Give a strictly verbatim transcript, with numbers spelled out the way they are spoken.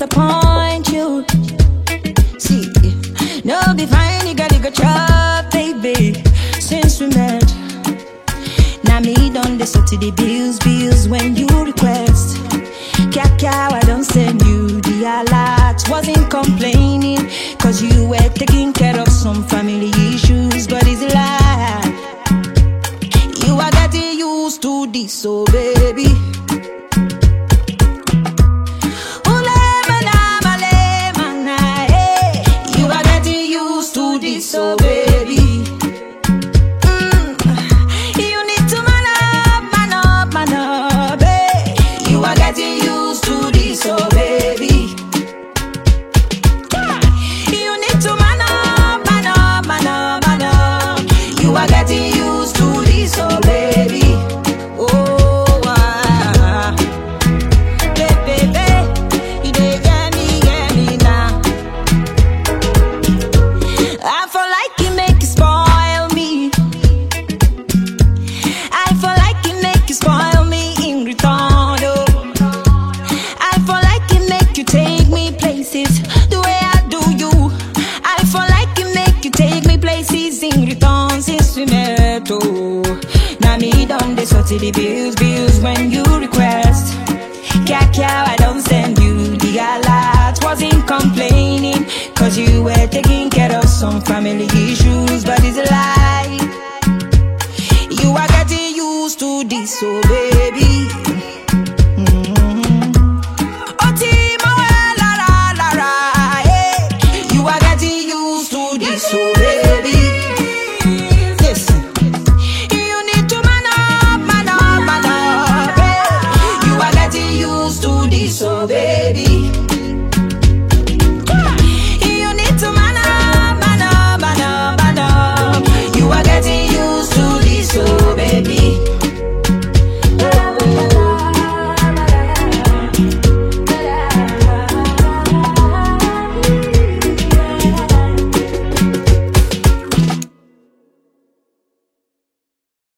disappoint you. See, no be fine, you gotta go chop, baby. Since we met, now me done the so to the bills, bills when you request. Kaka, I don't send you the alert. Wasn't complaining, cause you were taking care of some family issues, but it's a lie. You are getting used to this, so baby. You are getting used to this, so baby. Mm. You need to man up, man up, man up, hey. You are getting used to this, so baby. You need to man up, man up, man up, man up. You are getting used to this, so baby. Oh, ah. Baby, baby, you dey get me, get me now. I feel like you make you spoil me. I feel like you make you spoil me in return. Oh. I feel like you make you take me places the way I do you. I feel like you make you take me places in return since we met. Oh. Now me done the sort of the bills, bills when you request. Kaka, I don't send you the alert. Wasn't complaining, cause you were taking care of some family issues.